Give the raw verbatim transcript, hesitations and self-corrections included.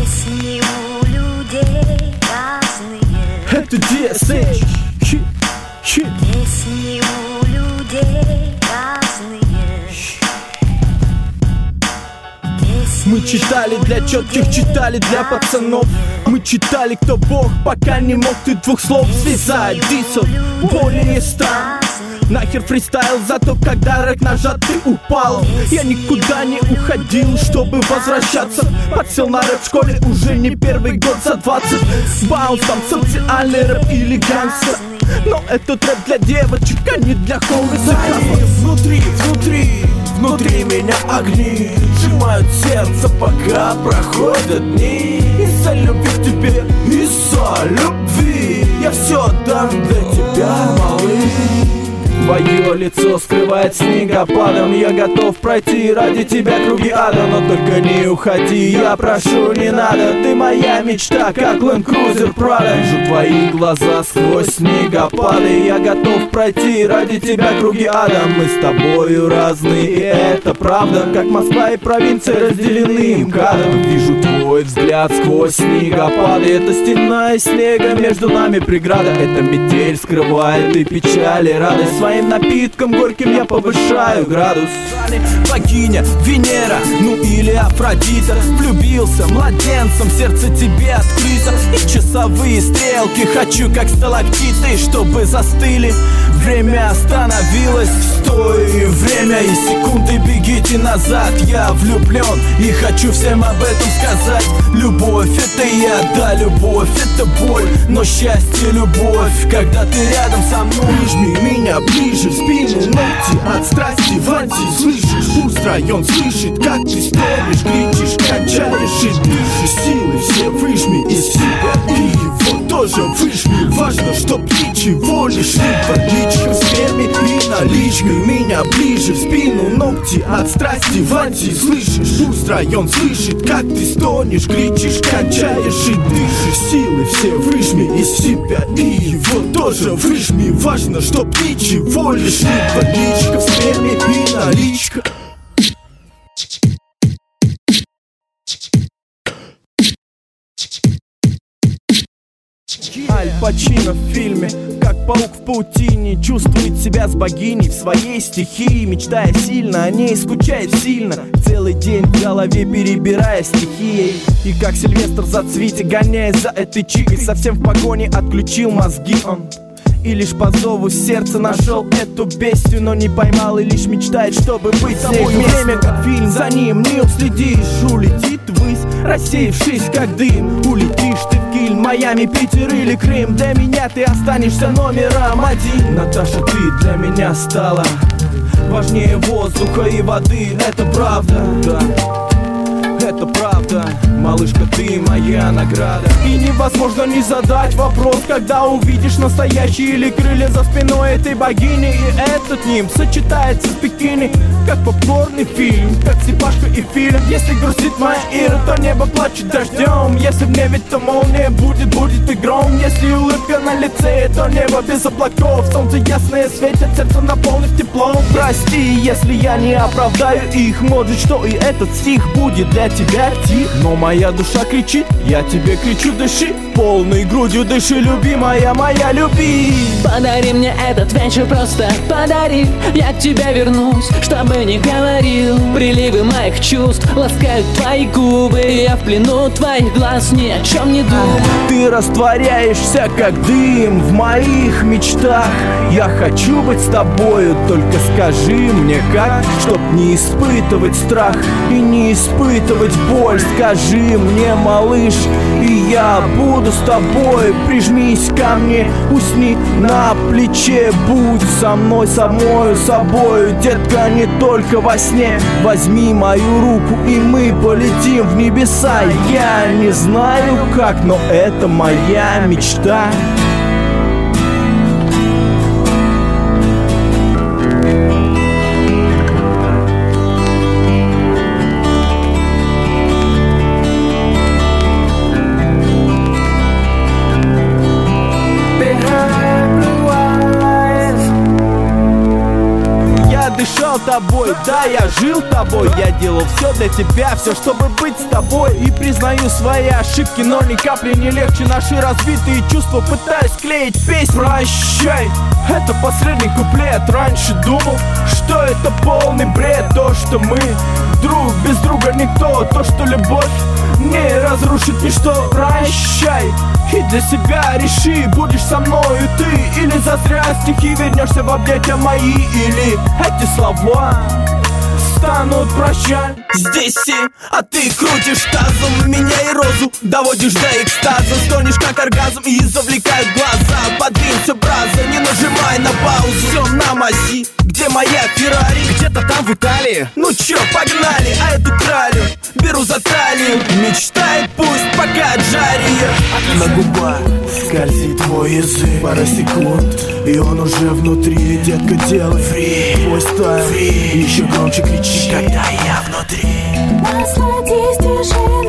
Песни у людей разные. Это ди эс эйч. Песни у людей разные. Мы читали для четких, читали для пацанов. Мы читали, кто бог, пока не мог ты двух слов связать. Дисов более ста. Нахер фристайл, зато когда рэк нажат, ты упал. Я никуда не уходил, чтобы возвращаться. Подсел на рэп в школе уже не первый год за двадцать. Баунс, там социальный рэп или гангстер. Но этот рэп для девочек, а не для холода. Внутри, внутри, внутри меня огни сжимают сердце, пока проходят дни. Из-за любви к тебе, из-за любви я все отдам для тебя, малыш. Твое лицо скрывает снегопадом. Я готов пройти ради тебя круги ада. Но только не уходи, я прошу, не надо. Ты моя мечта, как Land Cruiser Prado. Вижу твои глаза сквозь снегопады. Я готов пройти ради тебя круги ада. Мы с тобою разные, и это правда. Как Москва и провинция разделены МКАДом. Вижу твой взгляд сквозь снегопады. Это стена из снега, между нами преграда. Это метель скрывает и печаль, и радость. Своим напитком горьким я повышаю градус. Богиня, Венера, ну или Афродита. Влюбился младенцем, сердце тебе открыто. И часовые стрелки хочу, как сталактиты, чтобы застыли. Время остановилось, стой, время и секунды, бегите назад. Я влюблен и хочу всем об этом сказать. Любовь это я, да, любовь это боль. Но счастье, любовь, когда ты рядом со мной. Прижми меня ближе, в спину ногти от страсти в анти. Слышишь, пусть район слышит, как ты стонешь, кричишь, кончаешь и дышишь. Силы все выжми из себя и его тоже выжми. Важно, чтоб ничего лишь не водичка, сперми и наличкой. Меня ближе, в спину ногти от страсти в анти. Слышишь, пусть район слышит, как ты стонешь, кричишь, кончаешь и дышишь. Силы все выжми из себя и его тоже выжми. Важно, чтоб ничего лишь не водичка, в сперме и наличка. Аль Пачино в фильме, как паук в паутине, чувствует себя с богиней в своей стихии. Мечтая сильно, о ней скучает сильно, целый день в голове перебирая стихией. И как Сильвестр за цвете, гоняясь за этой чикой, совсем в погоне отключил мозги он. И лишь по зову сердца нашел эту бестию, но не поймал и лишь мечтает, чтобы быть с ней вместе. Время как фильм, за ним не уследишь, улетит ввысь, рассеявшись как дым. Улетишь ты в Киль, Майами, Питер или Крым. Для меня ты останешься номером один. Наташа, ты для меня стала важнее воздуха и воды. Это правда, да, это правда. Малышка, ты моя награда. И невозможно не задать вопрос, когда увидишь настоящие или крылья за спиной этой богини. И этот ним сочетается с бикини, как попкорный фильм, как Степашка и фильм. Если грустит моя Ира, то небо плачет дождем. Если в небе, то молния будет, будет и гром. Если улыбка на лице, то небо без облаков. Солнце ясное светит, сердце наполнит теплом. Прости, если я не оправдаю их. Может, что и этот стих будет для тебя тих. Но моя душа кричит, я тебе кричу, дыши. Полной грудью дыши, любимая моя, люби. Подари мне этот вечер, просто подари. Я к тебе вернусь, чтобы не говорил. Приливы моих чувств ласкают твои губы. Я в плену твоих глаз, ни о чем не думаю. Ты растворяешься, как дым в моих мечтах. Я хочу быть с тобою, только скажи мне как, чтоб не испытывать страх и не испытывать боль. Скажи мне, малыш, и я буду с тобой. Прижмись ко мне, усни на плече. Будь со мной, самою собою, детка, не только во сне. Возьми мою руку, и мы полетим в небеса. Я не знаю как, но это моя мечта. тобой. Да, я жил тобой, я делал все для тебя, все, чтобы быть с тобой. И признаю свои ошибки, но ни капли не легче наши разбитые чувства. Пытаюсь склеить песню. Прощай, это последний куплет. Раньше думал, что это полный бред. То, что мы друг без друга никто. То, что любовь не разрушит ничто. Прощай, и для себя реши, будешь со мною ты или зазря стихи вернешься в объятия мои. Или эти слова станут прощай. Здесь и, а ты крутишь тазом меня и розу, доводишь до экстаза, стонешь как оргазм и завлекают глаза. Подвинь все, браза, не нажимай на паузу. Все на мази, где моя Феррари? Где-то там в Италии. Ну чё, погнали, а эту кралю беру за талию. Мечтает пусть, пока джария. На губах скользит твой язык. Пара секунд, и он уже внутри. Детка, делай фри, твой стайл, еще громче кричи, когда я внутри. Насладись движением.